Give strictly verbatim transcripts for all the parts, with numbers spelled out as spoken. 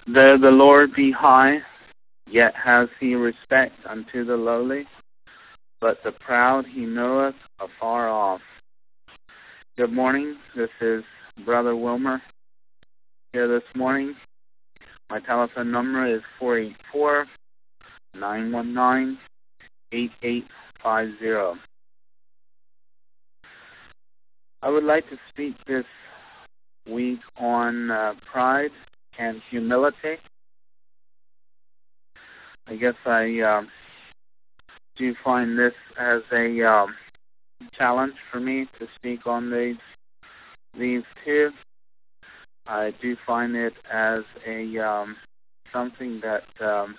Though the Lord be high, yet has he respect unto the lowly, but the proud he knoweth afar off. Good morning. This is Brother Wilmer here this morning. My telephone number is four eight four, nine one nine, eight eight five zero. I would like to speak this week on uh, pride and humility. I guess I uh, do find this as a um, challenge for me to speak on these these two. I do find it as a um, something that um,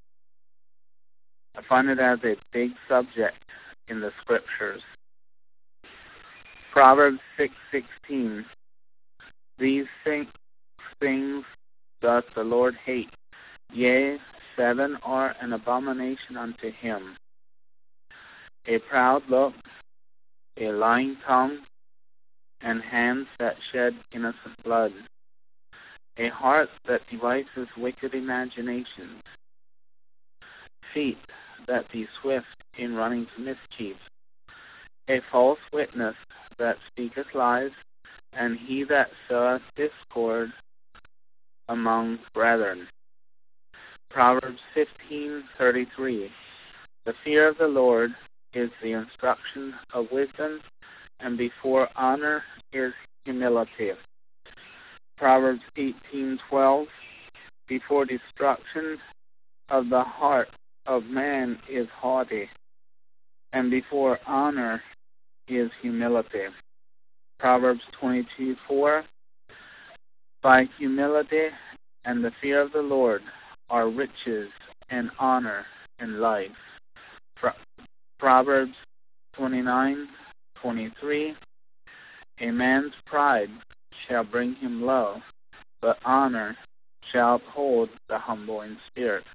I find it as a big subject in the scriptures. Proverbs six sixteen. These six things doth the Lord hate, yea, seven are an abomination unto him: a proud look, a lying tongue, and hands that shed innocent blood, a heart that devises wicked imaginations, feet that be swift in running to mischief, a false witness that speaketh lies, and he that soweth discord among brethren. Proverbs fifteen thirty-three. The fear of the Lord is the instruction of wisdom, and before honor is humility. Proverbs eighteen twelve. Before destruction of the heart of man is haughty, and before honor is humility. Proverbs twenty-two four. By humility and the fear of the Lord are riches and honor and life. Proverbs twenty-nine twenty-three. A man's pride shall bring him low, but honor shall uphold the humble in spirit.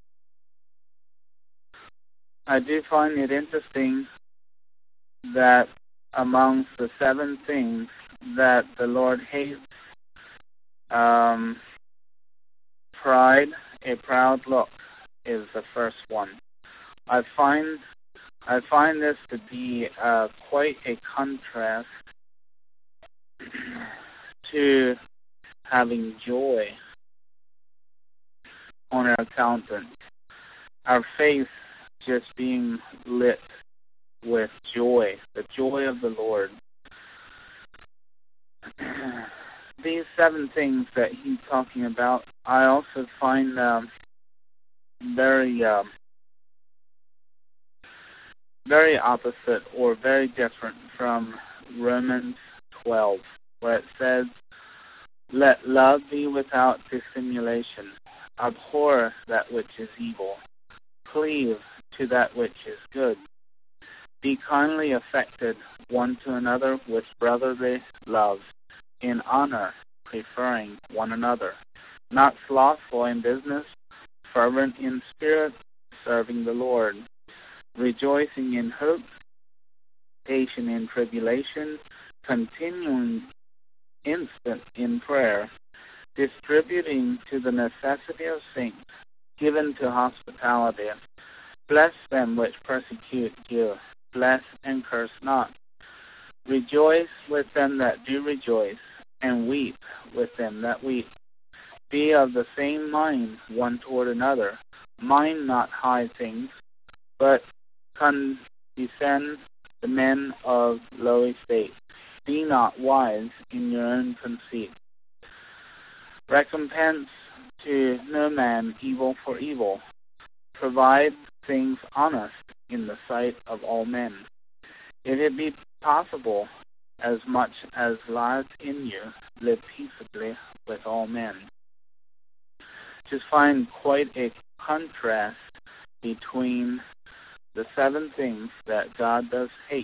I do find it interesting that amongst the seven things that the Lord hates, um, pride, a proud look, is the first one. I find I find this to be uh, quite a contrast to having joy on our countenance, our face just being lit with joy, the joy of the Lord. These seven things that he's talking about, I also find um, very, um, very opposite or very different from Romans twelve, where it says, "Let love be without dissimulation. Abhor that which is evil. Cleave to that which is good. Be kindly affected one to another with brotherly love, in honor, preferring one another, not slothful in business, fervent in spirit, serving the Lord, rejoicing in hope, patient in tribulation, continuing instant in prayer, distributing to the necessity of saints, given to hospitality. Bless them which persecute you. Bless and curse not. Rejoice with them that do rejoice, and weep with them that weep. Be of the same mind one toward another. Mind not high things, but condescend the men of low estate. Be not wise in your own conceit. Recompense to no man evil for evil. Provide things honest in the sight of all men. If it be possible, as much as lies in you, live peaceably with all men." Just find quite a contrast between the seven things that God does hate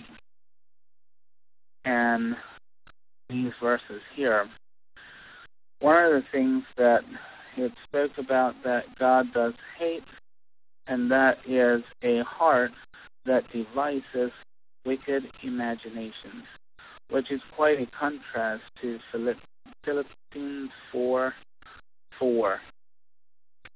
and these verses here. One of the things that it spoke about that God does hate, and that is a heart that devises wicked imaginations, which is quite a contrast to Philippians four four.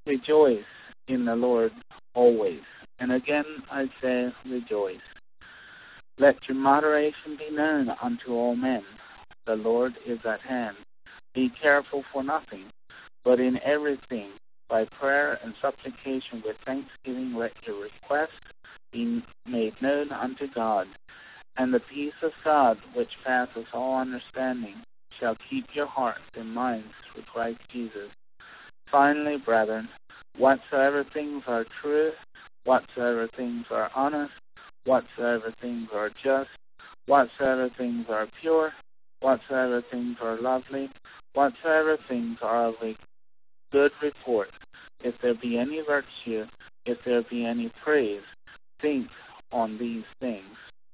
Rejoice in the Lord always. And again I say, rejoice. Let your moderation be known unto all men. The Lord is at hand. Be careful for nothing, but in everything, by prayer and supplication with thanksgiving, let your requests be made known unto God. And the peace of God, which passeth all understanding, shall keep your hearts and minds through Christ Jesus. Finally, brethren, whatsoever things are true, whatsoever things are honest, whatsoever things are just, whatsoever things are pure, whatsoever things are lovely, whatsoever things are of a good report, if there be any virtue, if there be any praise, think on these things.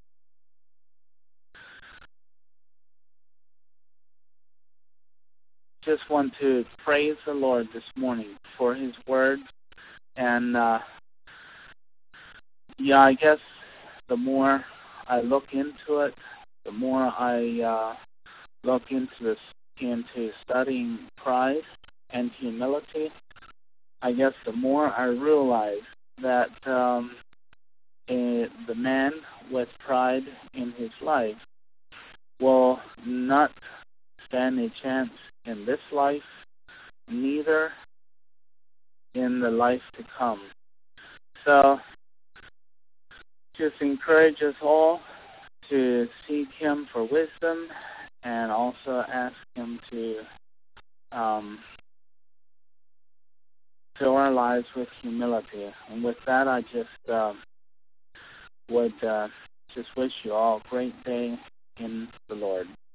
Just want to praise the Lord this morning for his word. And, uh, yeah, I guess the more I look into it, the more I uh, look into this, into studying pride and humility, I guess the more I realize that um, a, the man with pride in his life will not stand a chance in this life, neither in the life to come. So just encourage us all to seek him for wisdom and also ask him to um, fill our lives with humility. And with that, I just uh, would uh, just wish you all a great day in the Lord.